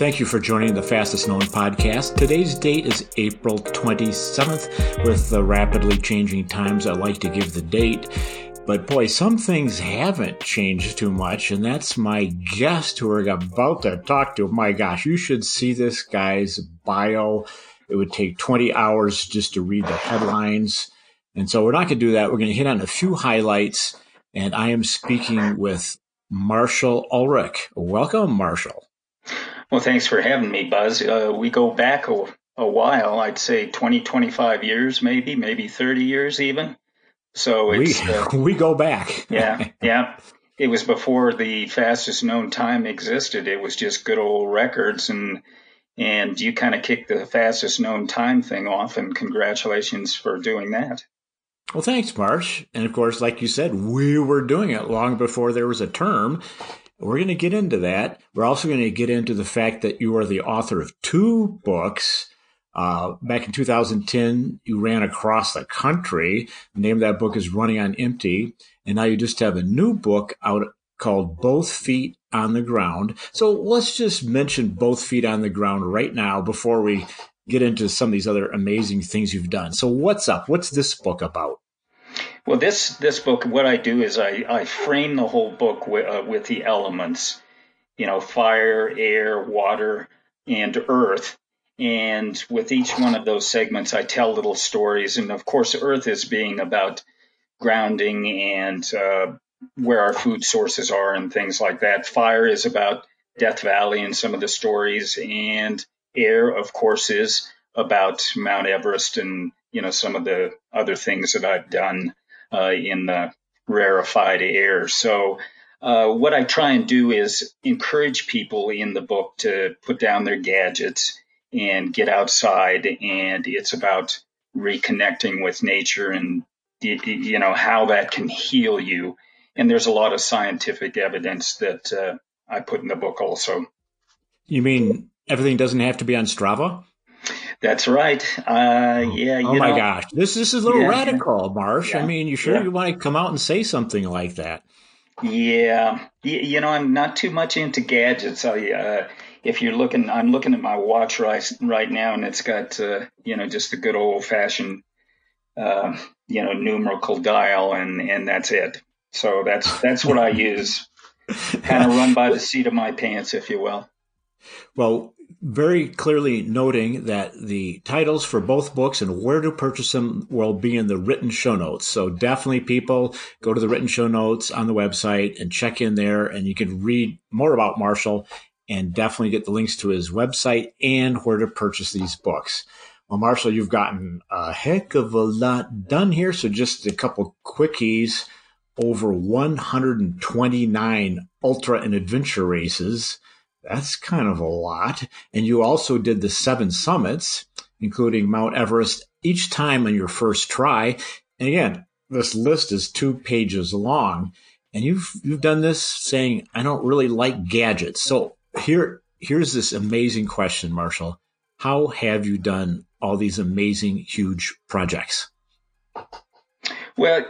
Thank you for joining the Fastest Known podcast. Today's date is April 27th. With the rapidly changing times, I like to give the date. But boy, some things haven't changed too much, and that's my guest who we're about to talk to. My gosh, you should see this guy's bio. It would take 20 hours just to read the headlines. And so we're not going to do that. We're going to hit on a few highlights, and I am speaking with Marshall Ulrich. Welcome, Marshall. Well, thanks for having me, Buzz. We go back a while, I'd say 20, 25 years, maybe 30 years even. So we go back. Yeah. It was before the Fastest Known Time existed. It was just good old records, and you kind of kicked the Fastest Known Time thing off, and congratulations for doing that. Well, thanks, Marsh. And of course, like you said, we were doing it long before there was a term. We're going to get into that. We're also going to get into the fact that you are the author of 2 books. Back in 2010, you ran across the country. The name of that book is Running on Empty. And now you just have a new book out called Both Feet on the Ground. So let's just mention Both Feet on the Ground right now before we get into some of these other amazing things you've done. So what's up? What's this book about? Well, this book, what I do is I frame the whole book with the elements, fire, air, water, and earth. And with each one of those segments, I tell little stories. And of course, earth is being about grounding and where our food sources are and things like that. Fire is about Death Valley and some of the stories. And air, of course, is about Mount Everest and, some of the other things that I've done in the rarefied air. So what I try and do is encourage people in the book to put down their gadgets and get outside. And it's about reconnecting with nature and, how that can heal you. And there's a lot of scientific evidence that I put in the book also. You mean everything doesn't have to be on Strava? That's right. Oh my gosh. This is a little radical, Marsh. Yeah. I mean, you want to come out and say something like that? Yeah. I'm not too much into gadgets. If you're looking, I'm looking at my watch right now, and it's got, just the good old fashioned, numerical dial, and that's it. So that's what I use. Kind of run by the seat of my pants, if you will. Well, very clearly noting that the titles for both books and where to purchase them will be in the written show notes. So definitely people go to the written show notes on the website and check in there, and you can read more about Marshall and definitely get the links to his website and where to purchase these books. Well, Marshall, you've gotten a heck of a lot done here. So just a couple quickies. Over 129 ultra and adventure races. That's kind of a lot. And you also did the 7 summits, including Mount Everest, each time on your first try. And again, this list is 2 pages long. And you've done this saying, I don't really like gadgets. So here's this amazing question, Marshall. How have you done all these amazing, huge projects? Well,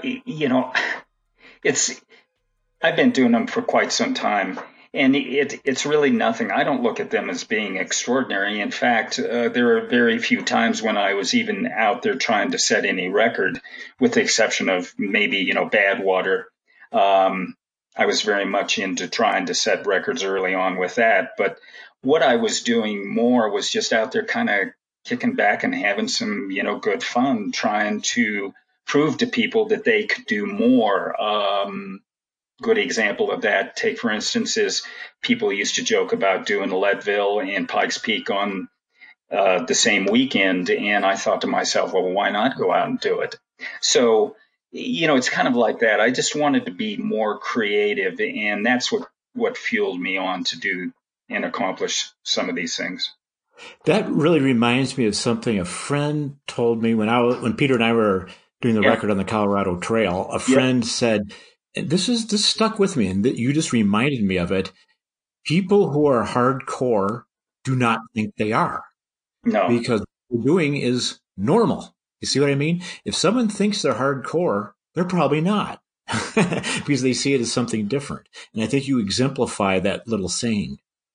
I've been doing them for quite some time. And it's really nothing. I don't look at them as being extraordinary. In fact, there are very few times when I was even out there trying to set any record, with the exception of maybe, Badwater. I was very much into trying to set records early on with that. But what I was doing more was just out there kind of kicking back and having some, good fun, trying to prove to people that they could do more. Good example of that, take for instance, is people used to joke about doing Leadville and Pikes Peak on the same weekend. And I thought to myself, well, why not go out and do it? So, it's kind of like that. I just wanted to be more creative. And that's what fueled me on to do and accomplish some of these things. That really reminds me of something a friend told me when Peter and I were doing the record on the Colorado Trail. A friend said, this stuck with me, and you just reminded me of it. People who are hardcore do not think they are. No. Because what they're doing is normal. You see what I mean? If someone thinks they're hardcore, they're probably not. Because they see it as something different. And I think you exemplify that little saying.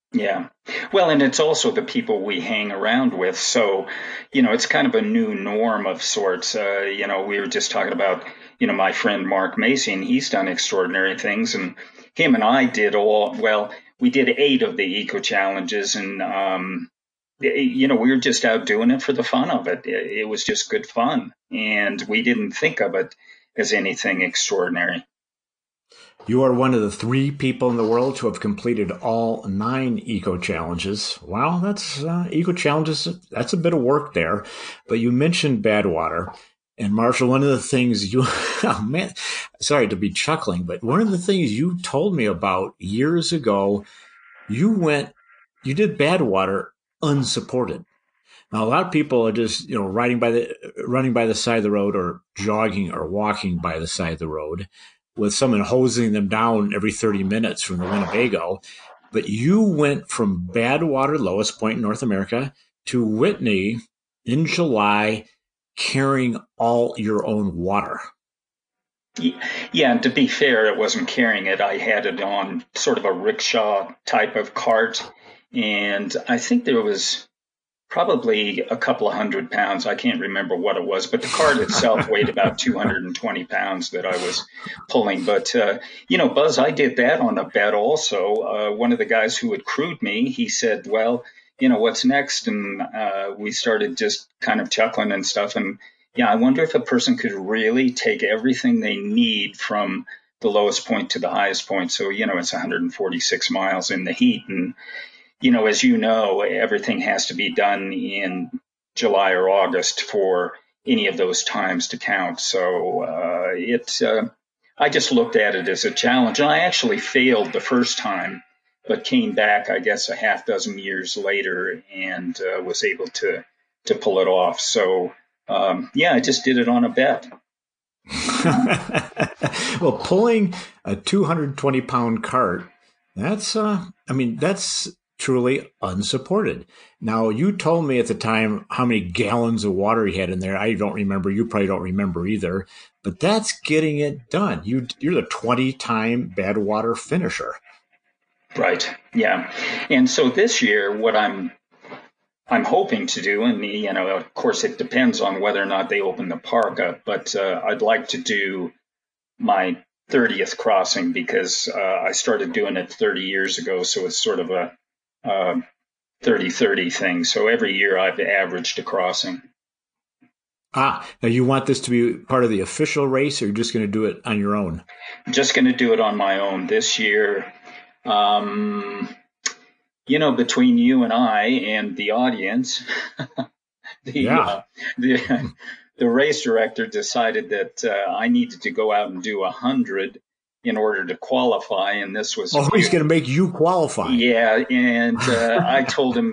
Yeah. Well, and it's also the people we hang around with. So, it's kind of a new norm of sorts. We were just talking about, my friend Mark Macy, and he's done extraordinary things. And him and I did we did 8 of the eco challenges. And, we were just out doing it for the fun of it. It was just good fun. And we didn't think of it as anything extraordinary. You are one of the 3 people in the world to have completed all 9 eco challenges. Wow, that's eco challenges. That's a bit of work there. But you mentioned Badwater. And Marshall, one of the things you, oh man, sorry to be chuckling, but one of the things you told me about years ago, you did Badwater unsupported. Now, a lot of people are just, running by the side of the road or jogging or walking by the side of the road with someone hosing them down every 30 minutes from the Winnebago. But you went from Badwater, lowest point in North America, to Whitney in July, carrying all your own water. Yeah, and to be fair, it wasn't carrying it. I had it on sort of a rickshaw type of cart. And I think there was probably a couple of 100 pounds. I can't remember what it was, but the cart itself weighed about 220 pounds that I was pulling. But, Buzz, I did that on a bet also. One of the guys who had crewed me, he said, well, what's next? And we started just kind of chuckling and stuff. And yeah, I wonder if a person could really take everything they need from the lowest point to the highest point. So, it's 146 miles in the heat. And as everything has to be done in July or August for any of those times to count. So I just looked at it as a challenge, and I actually failed the first time, but came back, I guess, a half dozen years later and was able to pull it off. So I just did it on a bet. Well, pulling a 220-pound cart, that's truly unsupported. Now, you told me at the time how many gallons of water you had in there. I don't remember. You probably don't remember either. But that's getting it done. You're the 20-time Badwater finisher. Right. Yeah. And so this year, what I'm hoping to do, and of course, it depends on whether or not they open the park up, but I'd like to do my 30th crossing because I started doing it 30 years ago. So it's sort of a 30-30 thing. So every year I've averaged a crossing. Now you want this to be part of the official race, or you're just going to do it on your own? Just going to do it on my own this year. Between you and I and the audience, the race director decided that I needed to go out and do 100 in order to qualify, and this was he's going to make you qualify. Yeah, and I told him,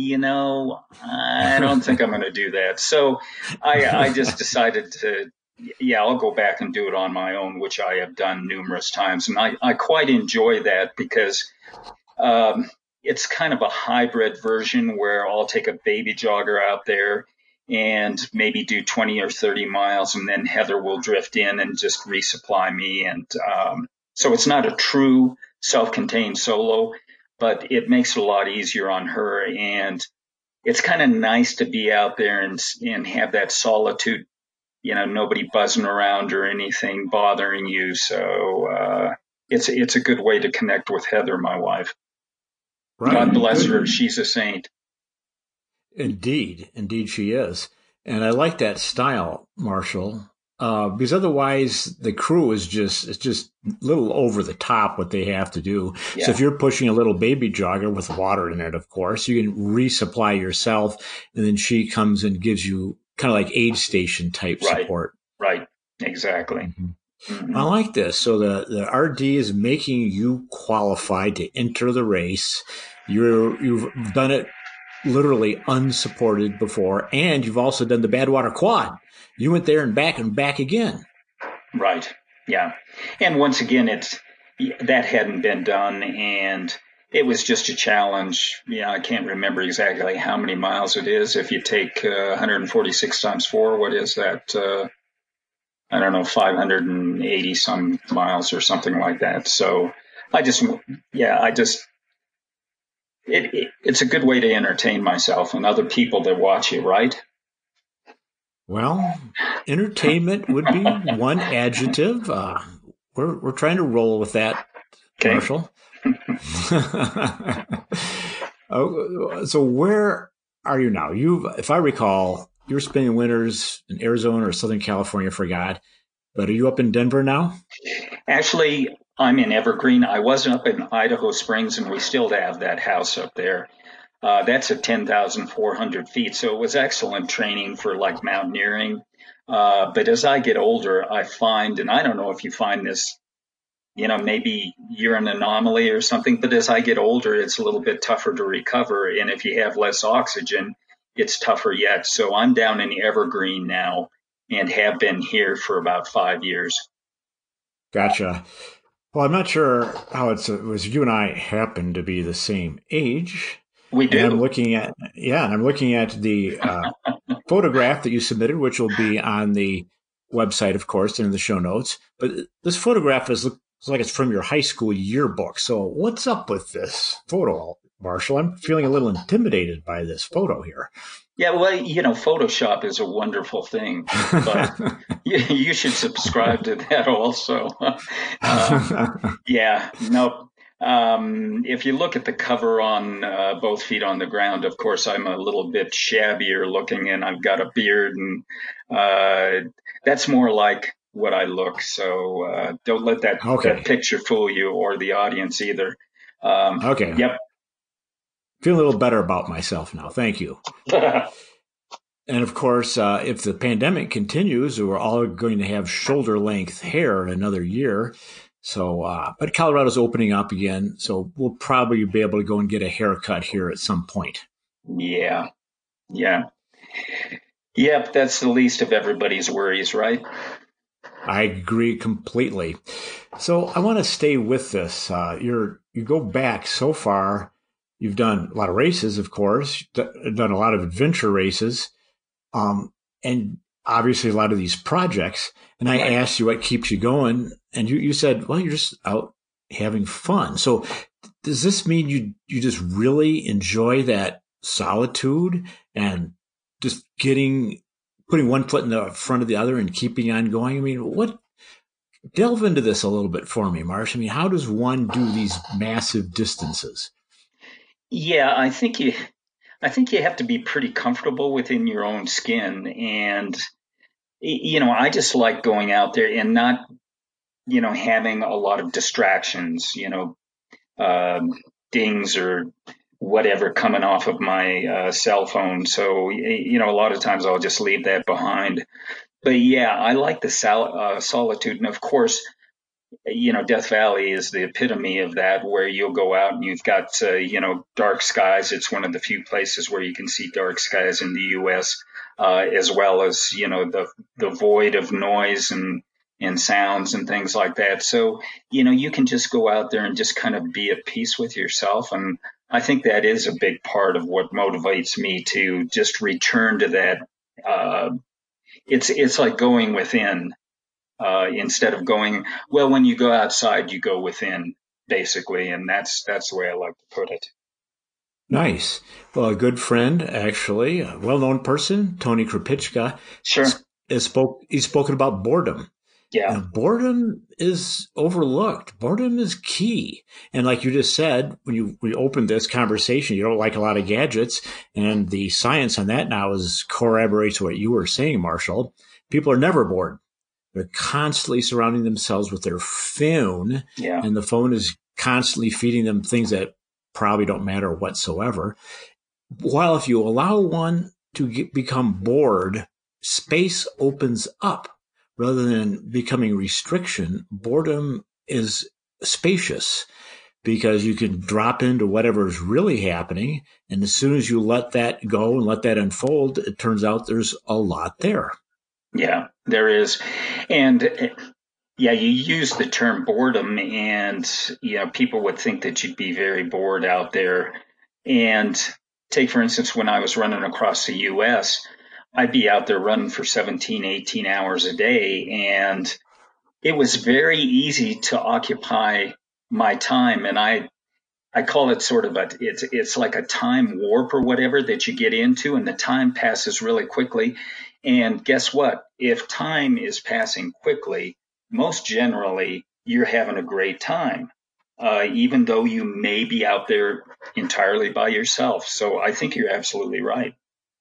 I don't think I'm going to do that. So I just decided I'll go back and do it on my own, which I have done numerous times, and I quite enjoy that because it's kind of a hybrid version where I'll take a baby jogger out there and maybe do 20 or 30 miles, and then Heather will drift in and just resupply me. And so it's not a true self-contained solo, but it makes it a lot easier on her. And it's kind of nice to be out there and have that solitude, nobody buzzing around or anything bothering you. So it's a good way to connect with Heather, my wife. Right. God bless her. She's a saint. Indeed she is. And I like that style, Marshall, because otherwise the crew it's just a little over the top what they have to do. Yeah. So if you're pushing a little baby jogger with water in it, of course, you can resupply yourself, and then she comes and gives you kind of like aid station type support. Right. Exactly. Mm-hmm. Mm-hmm. I like this. So the RD is making you qualified to enter the race. You've done it literally unsupported before, and you've also done the Badwater Quad. You went there and back again. Right. Yeah. And once again, that hadn't been done, and it was just a challenge. I can't remember exactly how many miles it is. If you take 146 times 4, what is that? I don't know, 580 some miles or something like that. So I just It's a good way to entertain myself and other people that watch you, right? Well, entertainment would be one adjective. We're trying to roll with that, Okay. Marshall. Oh, so where are you now? If I recall, you were spending winters in Arizona or Southern California, I forgot. But are you up in Denver now? Actually, I'm in Evergreen. I was up in Idaho Springs, and we still have that house up there. That's at 10,400 feet, so it was excellent training for like mountaineering. But as I get older, I find, and I don't know if you find this, maybe you're an anomaly or something, but as I get older, it's a little bit tougher to recover. And if you have less oxygen, it's tougher yet. So I'm down in Evergreen now and have been here for about 5 years. Gotcha. Well, I'm not sure how it was. You and I happen to be the same age, We and I'm do. looking at and I'm looking at the photograph that you submitted, which will be on the website, of course, and in the show notes. But this photograph looks like it's from your high school yearbook. So what's up with this photo, Marshall? I'm feeling a little intimidated by this photo here. Yeah, well, Photoshop is a wonderful thing, but you should subscribe to that also. um, yeah, no. If you look at the cover on Both Feet on the Ground, of course, I'm a little bit shabbier looking and I've got a beard, and that's more like what I look. So don't let that Okay. picture fool you or the audience either. Okay. Yep. Feeling a little better about myself now. Thank you. And of course, if the pandemic continues, we're all going to have shoulder length hair in another year. So, but Colorado's opening up again. So we'll probably be able to go and get a haircut here at some point. Yeah. Yeah. Yep. That's the least of everybody's worries, right? I agree completely. So I want to stay with this. You go back so far. You've done a lot of races, of course, done a lot of adventure races. And obviously a lot of these projects. And I Right. asked you what keeps you going, and you said, well, you're just out having fun. So does this mean you just really enjoy that solitude and just putting one foot in the front of the other and keeping on going? I mean, what delve into this a little bit for me, Marsh. I mean, how does one do these massive distances? Yeah, I think you have to be pretty comfortable within your own skin. And, I just like going out there and not, having a lot of distractions, um, dings or whatever coming off of my cell phone. So, a lot of times I'll just leave that behind. But yeah, I like the solitude. And of course, Death Valley is the epitome of that, where you'll go out and you've got, dark skies. It's one of the few places where you can see dark skies in the U.S., as well as, the void of noise and sounds and things like that. So, you can just go out there and just kind of be at peace with yourself. And I think that is a big part of what motivates me to just return to that. Uh, it's like going within, instead of going, well, when you go outside, you go within, basically, and that's the way I like to put it. Nice. Well, a good friend, actually, a well-known person, Tony Kropitschka, Sure. he's spoken about boredom. Yeah. Boredom is overlooked. Boredom is key. And like you just said, when we opened this conversation, you don't like a lot of gadgets. And the science on that now corroborates what you were saying, Marshall. People are never bored. They're constantly surrounding themselves with their phone, Yeah. and the phone is constantly feeding them things that probably don't matter whatsoever. While if you allow one to become bored, space opens up rather than becoming restriction. Boredom is spacious because you can drop into whatever is really happening. And as soon as you let that go and let that unfold, it turns out there's a lot there. Yeah, there is. And yeah, you use the term boredom, and people would think that you'd be very bored out there. And take, for instance, when I was running across the US, I'd be out there running for 17, 18 hours a day, and it was very easy to occupy my time. And I call it sort of it's like a time warp or whatever that you get into, and the time passes really quickly. And guess what? If time is passing quickly, most generally you're having a great time, even though you may be out there entirely by yourself. So I think you're absolutely right.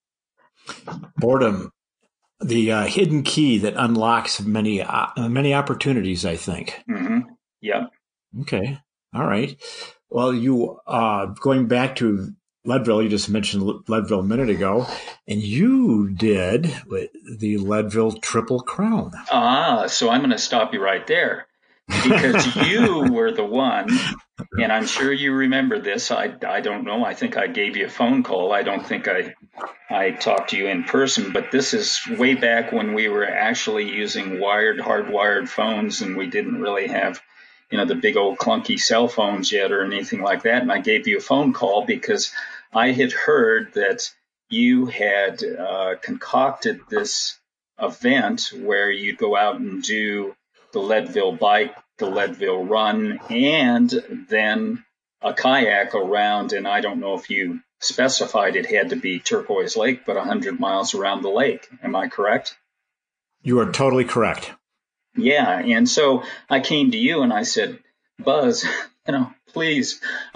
Boredom, the hidden key that unlocks many opportunities, I think. Mm-hmm. Yep. Okay. All right. Well, you going back to Leadville, you just mentioned Leadville a minute ago, and you did the Leadville Triple Crown. So I'm going to stop you right there because you were the one, and I'm sure you remember this. I don't know. I think I gave you a phone call. I don't think I talked to you in person, but this is way back when we were actually using hardwired phones, and we didn't really have the big old clunky cell phones yet or anything like that. And I gave you a phone call because I had heard that you had concocted this event where you'd go out and do the Leadville bike, the Leadville run, and then a kayak around. And I don't know if you specified it had to be Turquoise Lake, but 100 miles around the lake. Am I correct? You are totally correct. Yeah, and so I came to you and I said, Buzz, please.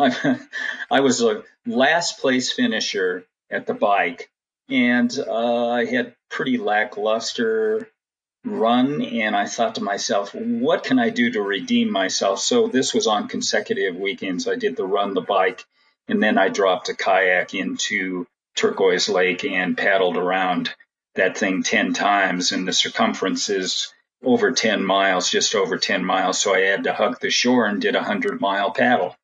I was a last place finisher at the bike, and I had pretty lackluster run, and I thought to myself, what can I do to redeem myself? So this was on consecutive weekends. I did the run, the bike, and then I dropped a kayak into Turquoise Lake and paddled around that thing 10 times, and the circumference is over 10 miles, just over 10 miles. So I had to hug the shore and did a 100-mile paddle.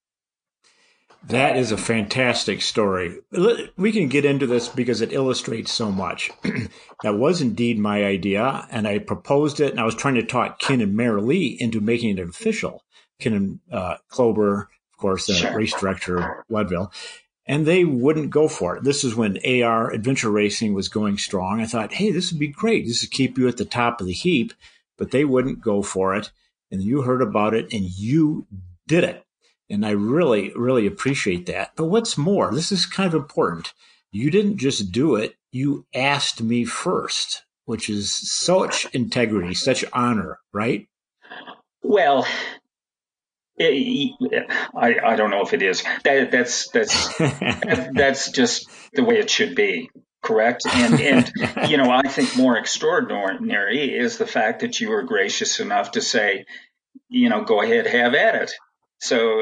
That is a fantastic story. We can get into this because it illustrates so much. That was indeed my idea, and I proposed it, and I was trying to talk Ken and Mary Lee into making it official. Ken and Klober, of course, the race director of Leadville, and they wouldn't go for it. This is when AR Adventure Racing was going strong. I thought, hey, this would be great. This would keep you at the top of the heap, but they wouldn't go for it. And you heard about it, and you did it. And I really, really appreciate that. But what's more, this is kind of important. You didn't just do it. You asked me first, which is such integrity, such honor, right? Well, I don't know if it is. That's just the way it should be, correct? And I think more extraordinary is the fact that you were gracious enough to say, go ahead, have at it. So,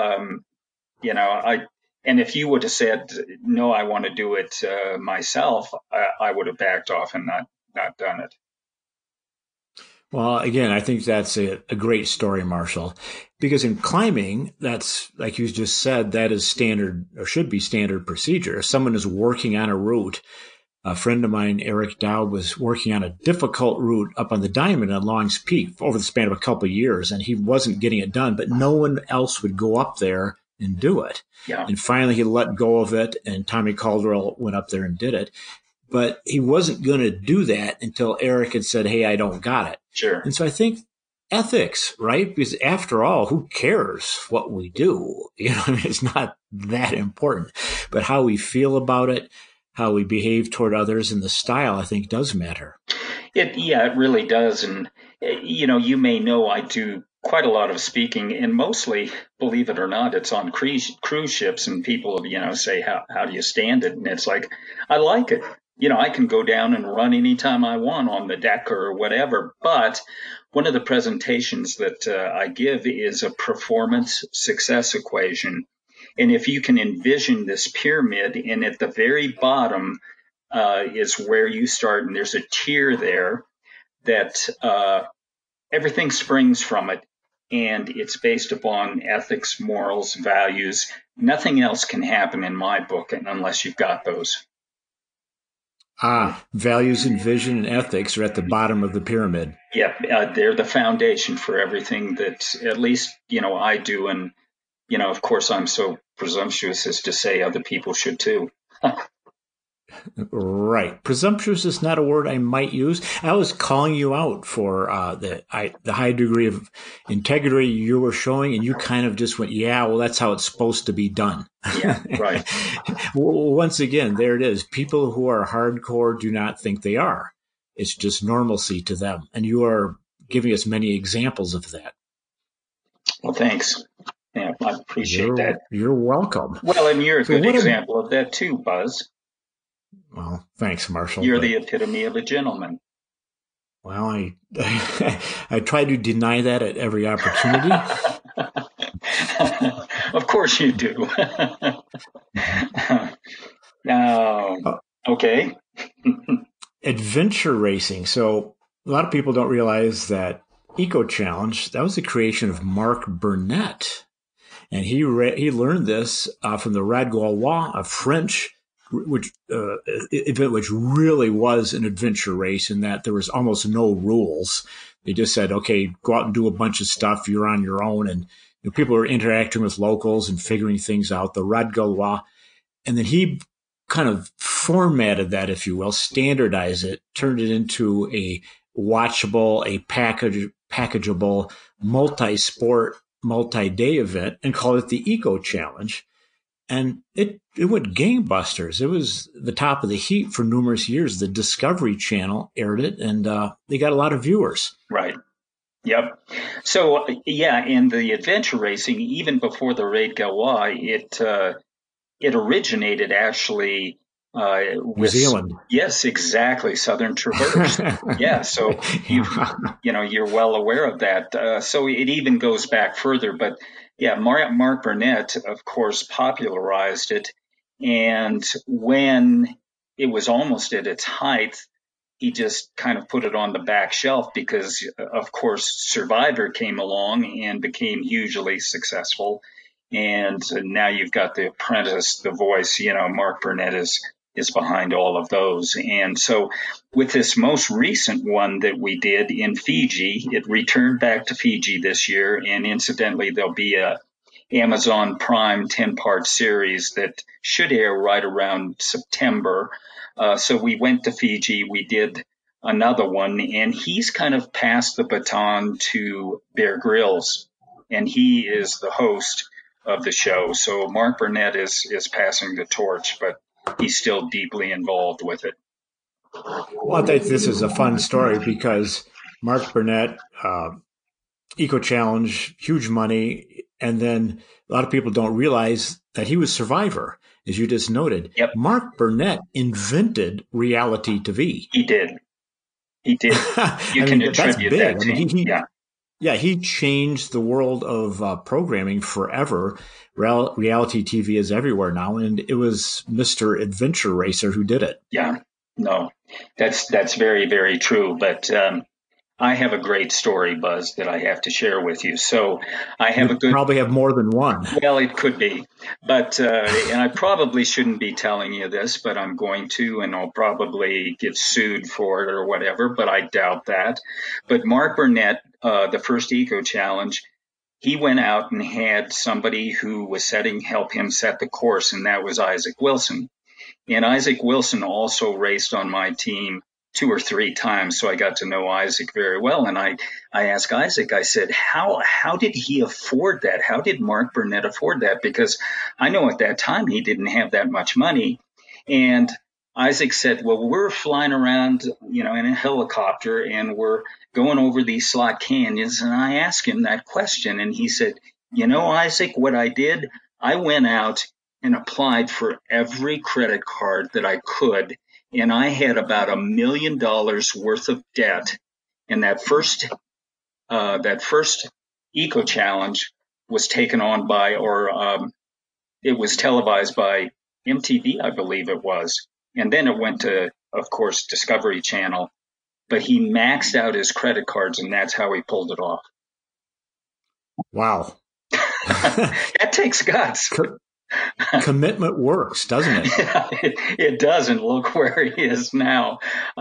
and if you would have said, no, I want to do it myself, I would have backed off and not done it. Well, again, I think that's a great story, Marshall, because in climbing, that's, like you just said, that is standard or should be standard procedure. If someone is working on a route, a friend of mine, Eric Dowd, was working on a difficult route up on the Diamond at Longs Peak over the span of a couple of years, and he wasn't getting it done, but no one else would go up there and do it. Yeah. And finally, he let go of it, and Tommy Caldwell went up there and did it. But he wasn't going to do that until Eric had said, hey, I don't got it. Sure. And so I think ethics, right? Because after all, who cares what we do? It's not that important. But how we feel about it, how we behave toward others, and the style, I think, does matter. It really does. And, you may know I do quite a lot of speaking, and mostly, believe it or not, it's on cruise ships, and people, say, how do you stand it? And it's like, I like it. I can go down and run anytime I want on the deck or whatever. But one of the presentations that I give is a performance success equation. And if you can envision this pyramid, and at the very bottom is where you start, and there's a tier there that everything springs from it. And it's based upon ethics, morals, values. Nothing else can happen in my book unless you've got those. Values and vision and ethics are at the bottom of the pyramid. Yeah, they're the foundation for everything that at least, I do. And, of course, I'm so presumptuous as to say other people should too. Right. Presumptuous is not a word I might use. I was calling you out for the high degree of integrity you were showing, and you kind of just went, "Yeah, well, that's how it's supposed to be done." Yeah, right. Once again, there it is. People who are hardcore do not think they are. It's just normalcy to them, and you are giving us many examples of that. Well, thanks. Yeah, I appreciate that. You're welcome. Well, and you're a good example of that too, Buzz. Well, thanks, Marshall. You're the epitome of a gentleman. Well, I try to deny that at every opportunity. Of course you do. Okay. Adventure racing. So a lot of people don't realize that Eco Challenge, that was the creation of Mark Burnett. And he learned this from the Rad Gaulois, a French event which really was an adventure race in that there was almost no rules. They just said, okay, go out and do a bunch of stuff. You're on your own. And people were interacting with locals and figuring things out, the Rad Gaulois. And then he kind of formatted that, if you will, standardized it, turned it into a watchable, a packageable, multi-sport, multi-day event and called it the Eco Challenge. And it went gangbusters. It was the top of the heap for numerous years. The Discovery Channel aired it, and they got a lot of viewers. Right. Yep. So, yeah, in the adventure racing, even before the Rad Gaulois, it originated actually with New Zealand. Yes, exactly. Southern Traverse. Yeah. So you're well aware of that. So it even goes back further, but yeah, Mark Burnett, of course, popularized it. And when it was almost at its height, he just kind of put it on the back shelf because, of course, Survivor came along and became hugely successful. And now you've got The Apprentice, The Voice, Mark Burnett is behind all of those. And so with this most recent one that we did in Fiji, it returned back to Fiji this year. And incidentally, there'll be a Amazon Prime 10-part series that should air right around September. So we went to Fiji, we did another one, and he's kind of passed the baton to Bear Grylls, and he is the host of the show. So Mark Burnett is passing the torch, but he's still deeply involved with it. Well, I think this is a fun story because Mark Burnett, Eco Challenge, huge money, and then a lot of people don't realize that he was Survivor, as you just noted. Yep. Mark Burnett invented reality TV. He did. You can attribute that to him. Yeah, he changed the world of programming forever. Reality TV is everywhere now, and it was Mr. Adventure Racer who did it. Yeah, no, that's very, very true. But I have a great story, Buzz, that I have to share with you. So I have probably have more than one. Well, it could be, but and I probably shouldn't be telling you this, but I'm going to, and I'll probably get sued for it or whatever. But I doubt that. But Mark Burnett, the first Eco Challenge, he went out and had somebody who was help him set the course, and that was Isaac Wilson. And Isaac Wilson also raced on my team 2 or 3 times, so I got to know Isaac very well. And I asked Isaac, I said, how did he afford that? How did Mark Burnett afford that? Because I know at that time he didn't have that much money. And Isaac said, well, we're flying around, in a helicopter and we're going over these slot canyons. And I asked him that question, and he said, Isaac, what I did, I went out and applied for every credit card that I could. And I had about $1 million worth of debt. And that first Eco Challenge was taken on by, it was televised by MTV, I believe it was. And then it went to, of course, Discovery Channel. But he maxed out his credit cards, and that's how he pulled it off. Wow. That takes guts. Commitment works, doesn't it? Yeah, it does, and look where he is now.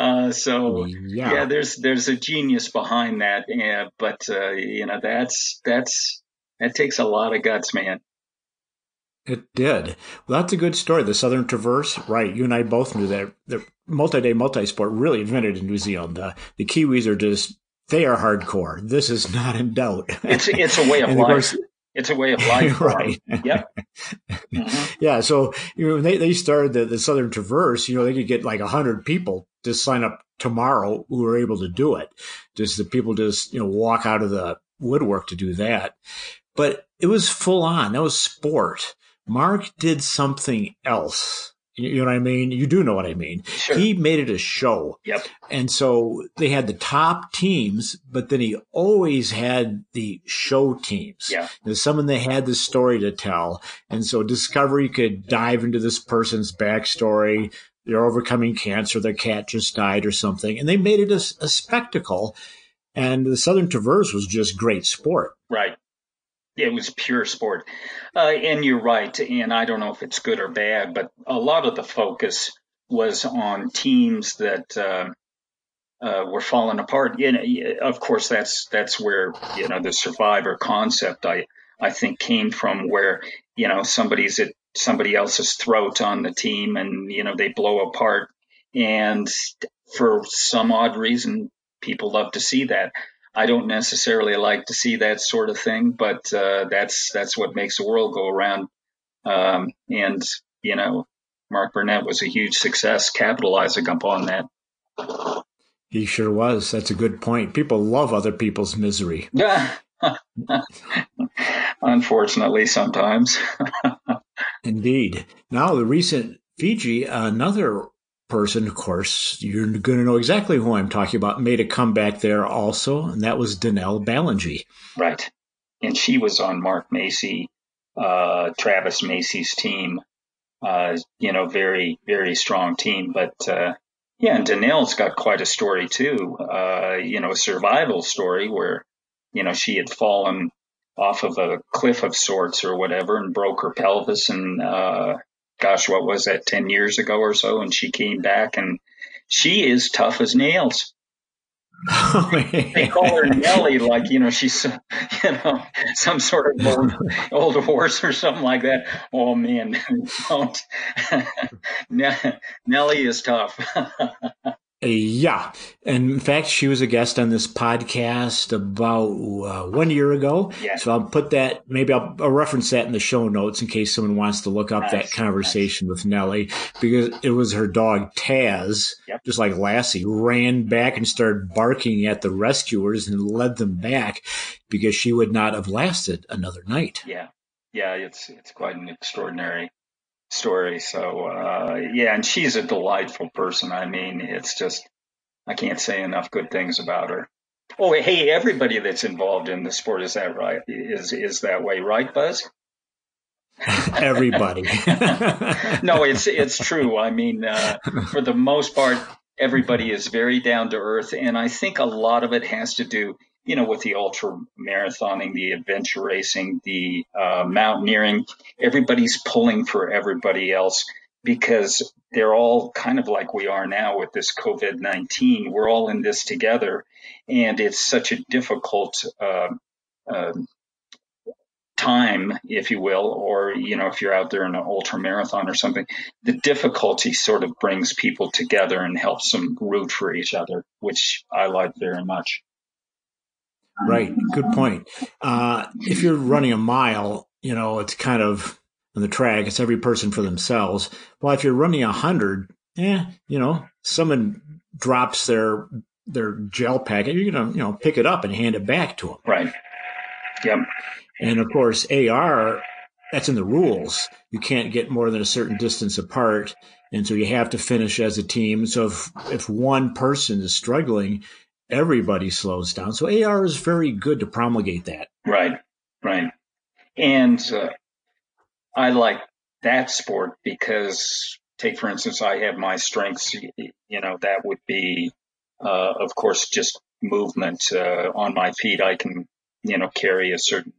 There's a genius behind that. But that takes a lot of guts, man. It did. Well, that's a good story. The Southern Traverse, right? You and I both knew that the multi-day multi-sport really invented in New Zealand. The Kiwis are just, they are hardcore. This is not in doubt. It's a way of and life. Of course, it's a way of life. Right. Yep. Mm-hmm. Yeah. So, when they started the Southern Traverse, they could get like 100 people to sign up tomorrow who were able to do it. Just the people just, walk out of the woodwork to do that. But it was full on. That was sport. Mark did something else. You know what I mean? You do know what I mean. Sure. He made it a show. Yep. And so they had the top teams, but then he always had the show teams. Yeah. There's someone that had the story to tell. And so Discovery could dive into this person's backstory. They're overcoming cancer. Their cat just died or something. And they made it a spectacle. And the Southern Traverse was just great sport. Right. It was pure sport. And you're right. And I don't know if it's good or bad, but a lot of the focus was on teams that were falling apart. Of course, that's where, the survivor concept, I think, came from, where, somebody's at somebody else's throat on the team and, they blow apart. And for some odd reason, people love to see that. I don't necessarily like to see that sort of thing, but that's what makes the world go around. And Mark Burnett was a huge success, capitalizing upon that. He sure was. That's a good point. People love other people's misery. Unfortunately, sometimes. Indeed. Now, the recent Fiji, another person, of course, you're going to know exactly who I'm talking about, made a comeback there also, and that was Danelle Ballengee. Right. And she was on Mark Macy, Travis Macy's team, very, very strong team. But, and Danelle's got quite a story too, a survival story where, she had fallen off of a cliff of sorts or whatever and broke her pelvis and, what was that, 10 years ago or so? And she came back and she is tough as nails. They call her Nellie, like, she's, some sort of old horse or something like that. Oh, man, don't. Nellie is tough. Yeah. And in fact, she was a guest on this podcast about 1 year ago. Yeah. So I'll put that, maybe I'll reference that in the show notes in case someone wants to look up that conversation with Nellie, because it was her dog Taz, just like Lassie, ran back and started barking at the rescuers and led them back because she would not have lasted another night. Yeah. Yeah. It's quite an extraordinary story. So, and she's a delightful person. I mean, it's just, I can't say enough good things about her. Oh, hey, everybody that's involved in the sport, is that right? Is that way, right, Buzz? Everybody. No, it's true. I mean, for the most part, everybody is very down to earth. And I think a lot of it has to do, with the ultra marathoning, the adventure racing, the mountaineering. Everybody's pulling for everybody else because they're all kind of like we are now with this COVID-19. We're all in this together, and it's such a difficult time, if you will, or, if you're out there in an ultra marathon or something, the difficulty sort of brings people together and helps them root for each other, which I like very much. Right. Good point. If you're running a mile, it's kind of on the track, it's every person for themselves. Well, if you're running 100, someone drops their gel packet, you're going to, pick it up and hand it back to them. Right. Yep. And of course, AR, that's in the rules. You can't get more than a certain distance apart. And so you have to finish as a team. So if one person is struggling, everybody slows down. So AR is very good to promulgate that. Right. And I like that sport because, take for instance, I have my strengths, that would be, of course, just movement on my feet. I can, carry a certain,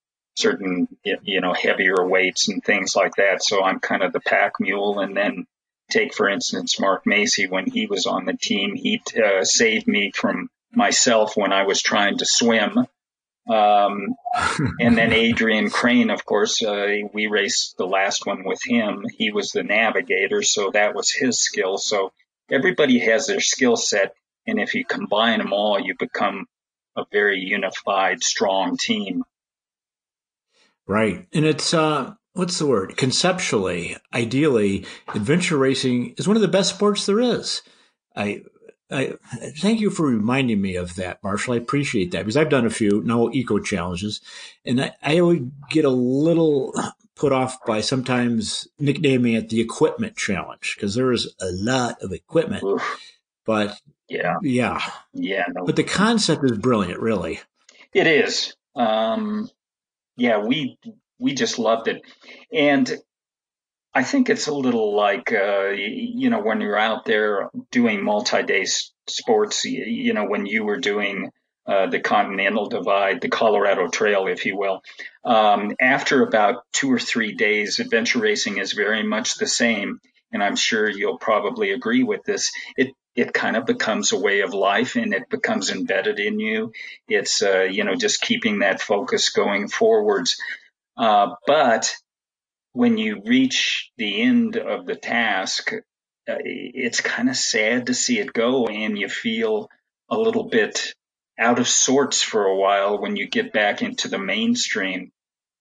heavier weights and things like that. So I'm kind of the pack mule. And then take, for instance, Mark Macy, when he was on the team, he saved me from myself when I was trying to swim. And then Adrian Crane, of course, we raced the last one with him. He was the navigator, so that was his skill. So everybody has their skill set, and if you combine them all, you become a very unified, strong team. Right. And it's, what's the word? Conceptually, ideally, adventure racing is one of the best sports there is. I, I thank you for reminding me of that, Marshall. I appreciate that because I've done a few no eco challenges, and I always get a little put off by sometimes nicknaming it the equipment challenge because there is a lot of equipment. Oof. But Yeah, yeah, no, but the concept is brilliant, really. it is. Yeah, we just loved it, and I think it's a little like when you're out there doing multi-day sports. When you were doing the Continental Divide, the Colorado Trail, if you will. After about 2 or 3 days, adventure racing is very much the same, and I'm sure you'll probably agree with this. It kind of becomes a way of life, and it becomes embedded in you. It's just keeping that focus going forwards. But when you reach the end of the task, it's kind of sad to see it go, and you feel a little bit out of sorts for a while when you get back into the mainstream.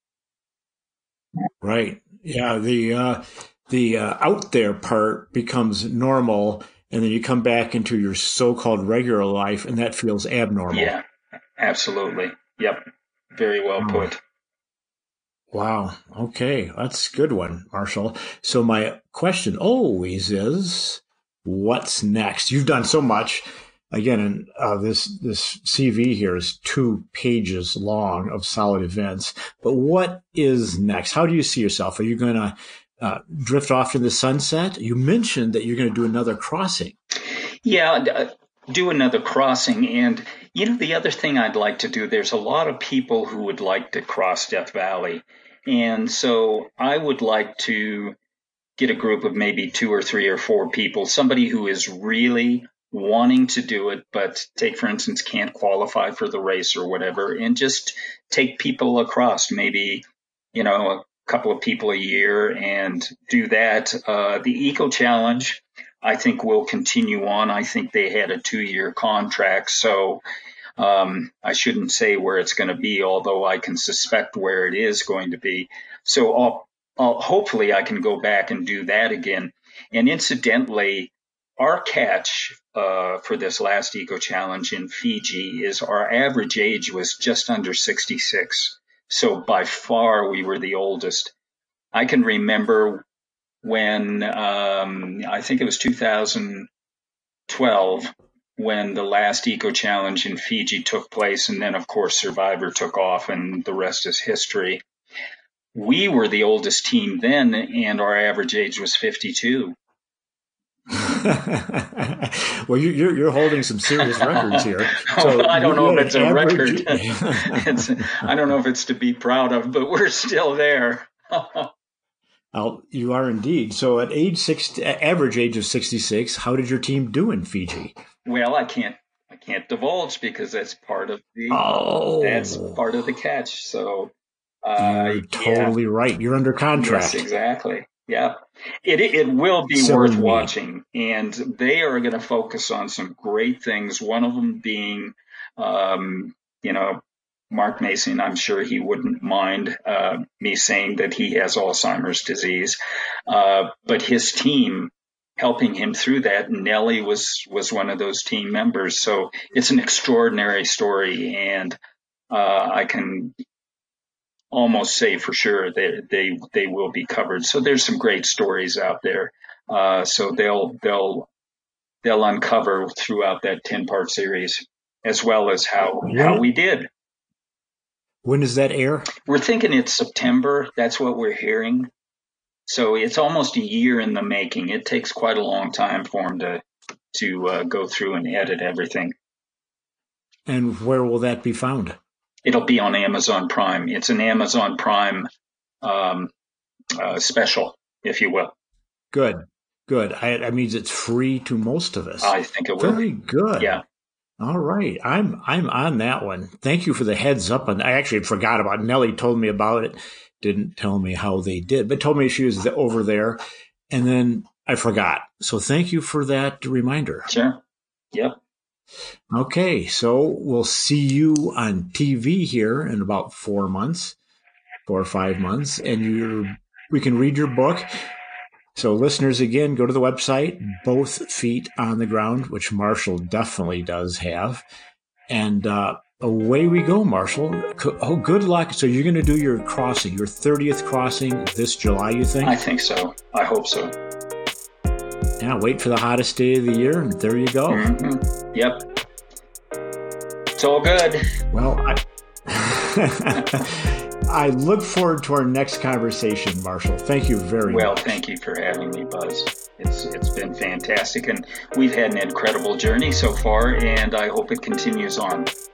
Right. Yeah. The out there part becomes normal, and then you come back into your so-called regular life, and that feels abnormal. Yeah, absolutely. Yep. Very well Oh, put. wow. Okay. That's a good one, Marshall. So my question always is, what's next? You've done so much. Again, and this CV here is 2 pages long of solid events. But what is next? How do you see yourself? Are you going to drift off to the sunset? You mentioned that you're going to do another crossing. Yeah, do another crossing. And, the other thing I'd like to do, there's a lot of people who would like to cross Death Valley. And so I would like to get a group of maybe 2 or 3 or 4 people, somebody who is really wanting to do it, but take, for instance, can't qualify for the race or whatever, and just take people across, maybe, a couple of people a year and do that. The Eco Challenge, I think, will continue on. I think they had a 2-year contract, so I shouldn't say where it's going to be, although I can suspect where it is going to be. So hopefully I can go back and do that again. And incidentally, our catch for this last Eco Challenge in Fiji is our average age was just under 66. So by far we were the oldest. I can remember when I think it was 2012 when the last Eco Challenge in Fiji took place, and then of course Survivor took off, and the rest is history. We were the oldest team then, and our average age was 52. Well, you're holding some serious records here. So Well, I don't know if it's a average. record. I don't know if it's to be proud of, but we're still there. You are indeed. So at average age of 66, how did your team do in Fiji? Well, I can't divulge because that's part of the catch. So, You're yeah, totally right. You're under yes, contract. exactly. Yeah, it will be Silly worth me. watching, and they are going to focus on some great things. One of them being, um, you know, Mark Mason. I'm sure he wouldn't mind me saying that he has Alzheimer's disease, but his team helping him through that. Nellie was one of those team members, so it's an extraordinary story, and I can almost say for sure they will be covered. So there's some great stories out there. So they'll uncover throughout that 10-part series, as well as how When we did. when does that air? We're thinking it's September. That's what we're hearing. So it's almost a year in the making. It takes quite a long time for them to go through and edit everything. And where will that be found? It'll be on Amazon Prime. It's an Amazon Prime um, special, if you will. Good. Good. That means it's free to most of us. I think it will Very be. good. Yeah. All right. I'm on that one. Thank you for the heads up. And I actually forgot about it. Nellie told me about it. Didn't tell me how they did, but told me she was over there. And then I forgot. So thank you for that reminder. Sure. Yep. Okay. So we'll see you on TV here in about 4 months, 4 or 5 months, and we can read your book. So listeners, again, go to the website, Both Feet on the Ground, which Marshall definitely does have. And away we go, Marshall. Oh, good luck. So you're going to do your crossing, your 30th crossing this July, you think? I think so. I hope so. Yeah, wait for the hottest day of the year, and there you go. Mm-hmm. Yep. It's all good. Well, I look forward to our next conversation, Marshall. Thank you very much. Well, thank you for having me, Buzz. It's been fantastic, and we've had an incredible journey so far, and I hope it continues on.